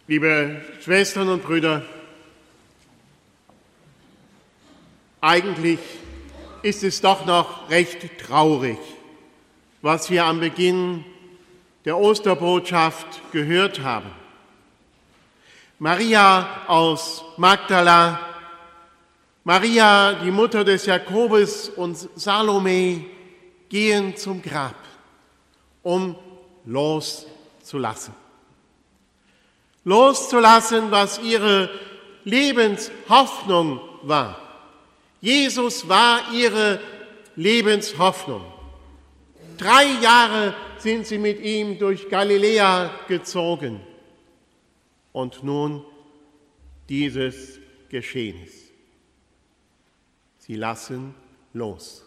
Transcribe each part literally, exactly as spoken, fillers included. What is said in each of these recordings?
Liebe Schwestern und Brüder, eigentlich ist es doch noch recht traurig, was wir am Beginn der Osterbotschaft gehört haben. Maria aus Magdala, Maria, die Mutter des Jakobus und Salome, gehen zum Grab, um loszulassen. Loszulassen, was ihre Lebenshoffnung war. Jesus war ihre Lebenshoffnung. Drei Jahre sind sie mit ihm durch Galiläa gezogen. Und nun dieses Geschehnis. Sie lassen los.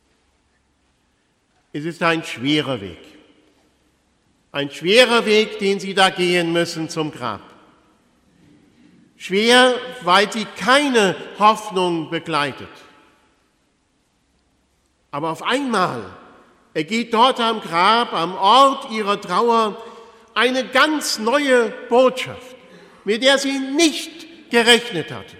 Es ist ein schwerer Weg. Ein schwerer Weg, den sie da gehen müssen zum Grab. Schwer, weil sie keine Hoffnung begleitet. Aber auf einmal ergeht dort am Grab, am Ort ihrer Trauer, eine ganz neue Botschaft, mit der sie nicht gerechnet hatten.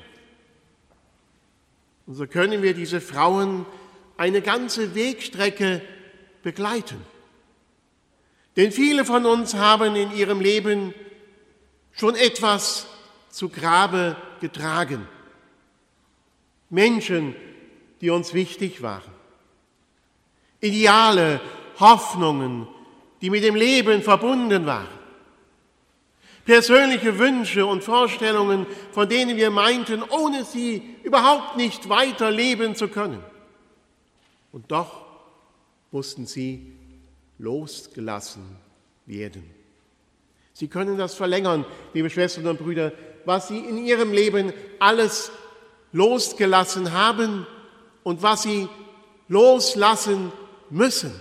Und so können wir diese Frauen eine ganze Wegstrecke begleiten. Denn viele von uns haben in ihrem Leben schon etwas zu Grabe getragen. Menschen, die uns wichtig waren. Ideale, Hoffnungen, die mit dem Leben verbunden waren. Persönliche Wünsche und Vorstellungen, von denen wir meinten, ohne sie überhaupt nicht weiter leben zu können. Und doch mussten sie losgelassen werden. Sie können das verlängern, liebe Schwestern und Brüder, was Sie in Ihrem Leben alles losgelassen haben und was Sie loslassen müssen.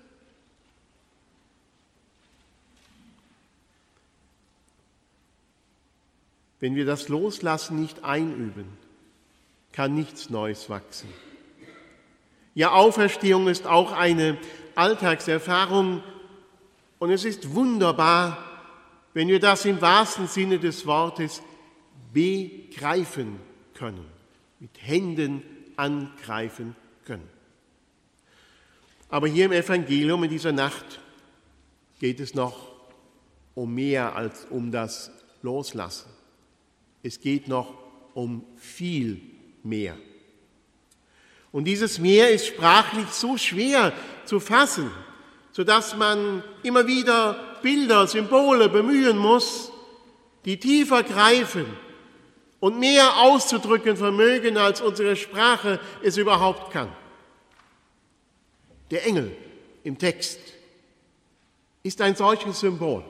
Wenn wir das Loslassen nicht einüben, kann nichts Neues wachsen. Ja, Auferstehung ist auch eine Alltagserfahrung und es ist wunderbar, wenn wir das im wahrsten Sinne des Wortes begreifen können, mit Händen angreifen können. Aber hier im Evangelium in dieser Nacht geht es noch um mehr als um das Loslassen. Es geht noch um viel mehr. Und dieses Mehr ist sprachlich so schwer zu fassen, sodass man immer wieder Bilder, Symbole bemühen muss, die tiefer greifen und mehr auszudrücken vermögen, als unsere Sprache es überhaupt kann. Der Engel im Text ist ein solches Symbol.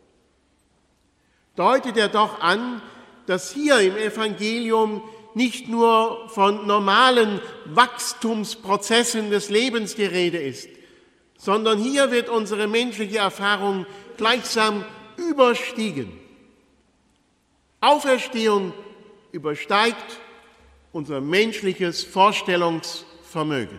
Deutet er doch an, dass hier im Evangelium nicht nur von normalen Wachstumsprozessen des Lebens die Rede ist, sondern hier wird unsere menschliche Erfahrung gleichsam überstiegen. Auferstehung übersteigt unser menschliches Vorstellungsvermögen.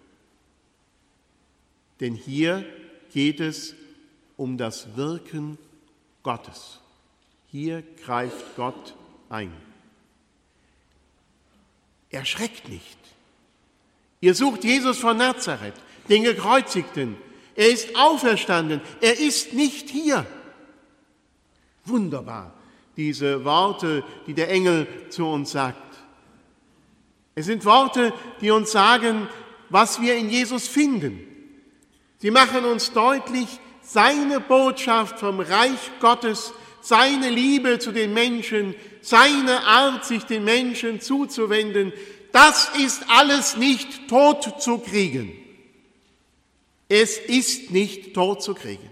Denn hier geht es um das Wirken Gottes. Hier greift Gott ein. Erschreckt nicht. Ihr sucht Jesus von Nazareth, den Gekreuzigten. Er ist auferstanden. Er ist nicht hier. Wunderbar, diese Worte, die der Engel zu uns sagt. Es sind Worte, die uns sagen, was wir in Jesus finden. Sie machen uns deutlich, seine Botschaft vom Reich Gottes, seine Liebe zu den Menschen, seine Art, sich den Menschen zuzuwenden, das ist alles nicht tot zu kriegen. Es ist nicht tot zu kriegen.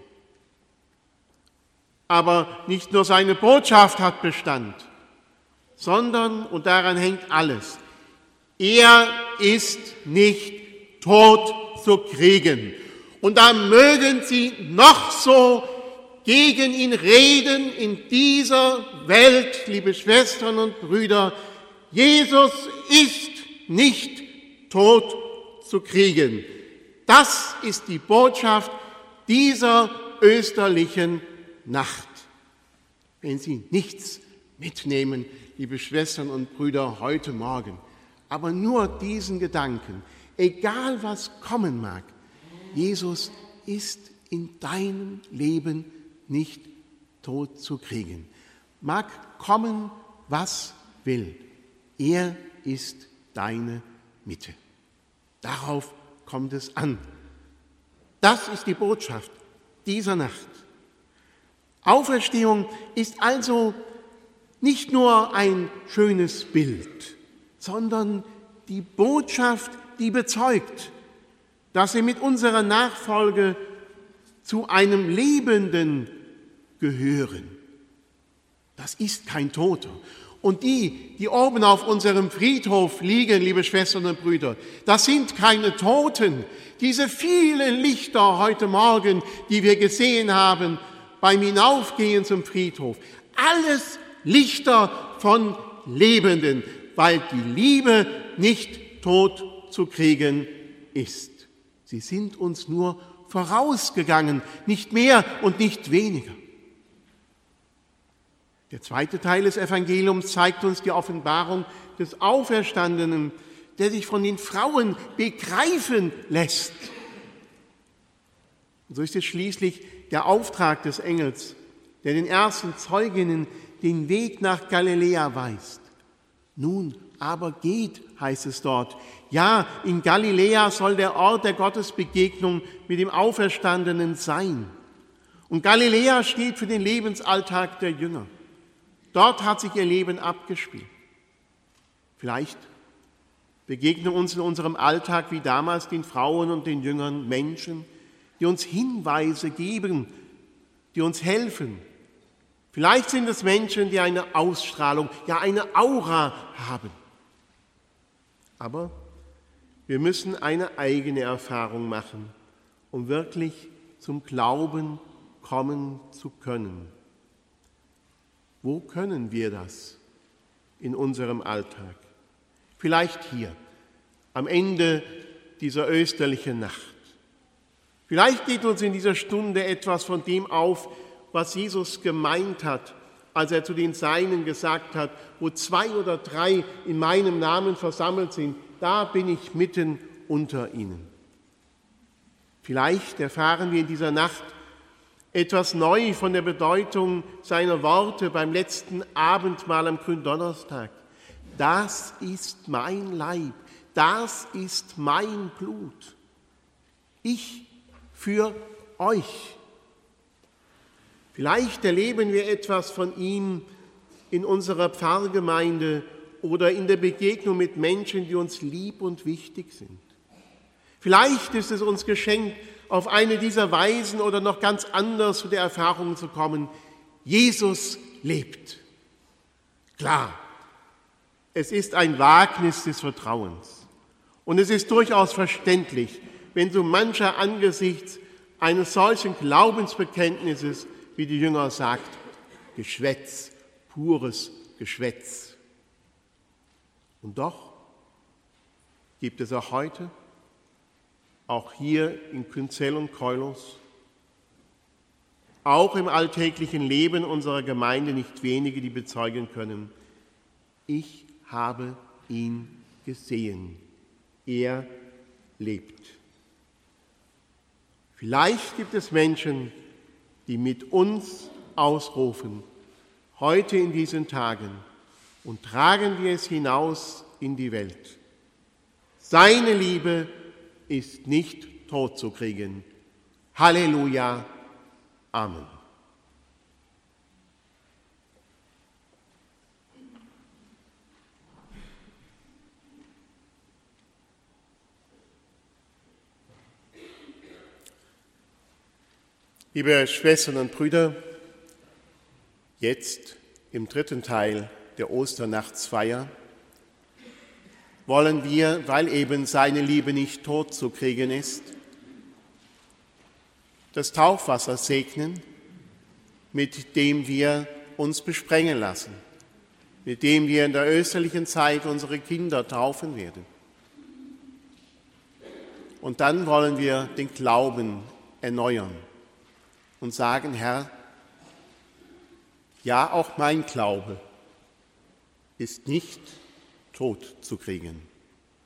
Aber nicht nur seine Botschaft hat Bestand, sondern, und daran hängt alles, er ist nicht tot zu kriegen. Und da mögen Sie noch so gegen ihn reden in dieser Welt, liebe Schwestern und Brüder. Jesus ist nicht tot zu kriegen. Das ist die Botschaft dieser österlichen Nacht. wenn Sie nichts mitnehmen, liebe Schwestern und Brüder, heute Morgen, aber nur diesen Gedanken, egal was kommen mag, Jesus ist in deinem Leben nicht tot zu kriegen. Mag kommen, was will, er ist deine Mitte. Darauf kommt es an. Das ist die Botschaft dieser Nacht. Auferstehung ist also nicht nur ein schönes Bild, sondern die Botschaft, die bezeugt, dass wir mit unserer Nachfolge zu einem Lebenden gehören. Das ist kein Toter. Und die, die oben auf unserem Friedhof liegen, liebe Schwestern und Brüder, das sind keine Toten. Diese vielen Lichter heute Morgen, die wir gesehen haben beim Hinaufgehen zum Friedhof, alles Lichter von Lebenden, weil die Liebe nicht tot zu kriegen ist. Sie sind uns nur vorausgegangen, nicht mehr und nicht weniger. Der zweite Teil des Evangeliums zeigt uns die Offenbarung des Auferstandenen, der sich von den Frauen begreifen lässt. Und so ist es schließlich der Auftrag des Engels, der den ersten Zeuginnen den Weg nach Galiläa weist. Nun aber geht, heißt es dort. Ja, in Galiläa soll der Ort der Gottesbegegnung mit dem Auferstandenen sein. Und Galiläa steht für den Lebensalltag der Jünger. Dort hat sich ihr Leben abgespielt. Vielleicht begegnen uns in unserem Alltag wie damals den Frauen und den Jüngern Menschen, die uns Hinweise geben, die uns helfen. Vielleicht sind es Menschen, die eine Ausstrahlung, ja eine Aura haben. Aber wir müssen eine eigene Erfahrung machen, um wirklich zum Glauben kommen zu können. Wo können wir das in unserem Alltag? Vielleicht hier, am Ende dieser österlichen Nacht. Vielleicht geht uns in dieser Stunde etwas von dem auf, was Jesus gemeint hat, als er zu den Seinen gesagt hat, wo zwei oder drei in meinem Namen versammelt sind, da bin ich mitten unter ihnen. Vielleicht erfahren wir in dieser Nacht etwas neu von der Bedeutung seiner Worte beim letzten Abendmahl am Gründonnerstag. Das ist mein Leib, das ist mein Blut. Ich für euch. Vielleicht erleben wir etwas von ihm in unserer Pfarrgemeinde oder in der Begegnung mit Menschen, die uns lieb und wichtig sind. Vielleicht ist es uns geschenkt, auf eine dieser Weisen oder noch ganz anders zu der Erfahrung zu kommen. Jesus lebt. Klar, es ist ein Wagnis des Vertrauens. Und es ist durchaus verständlich, wenn so mancher angesichts eines solchen Glaubensbekenntnisses, wie die Jünger sagt, Geschwätz, pures Geschwätz. Und doch gibt es auch heute, auch hier in Künzell und Keulos, auch im alltäglichen Leben unserer Gemeinde nicht wenige, die bezeugen können, ich habe ihn gesehen, er lebt. Vielleicht gibt es Menschen, die mit uns ausrufen, heute in diesen Tagen, und tragen wir es hinaus in die Welt. Seine Liebe ist nicht tot zu kriegen. Halleluja. Amen. Liebe Schwestern und Brüder, jetzt im dritten Teil der Osternachtsfeier wollen wir, weil eben seine Liebe nicht tot zu kriegen ist, das Taufwasser segnen, mit dem wir uns besprengen lassen, mit dem wir in der österlichen Zeit unsere Kinder taufen werden. Und dann wollen wir den Glauben erneuern und sagen, Herr, Ja, auch mein Glaube ist nicht tot zu kriegen.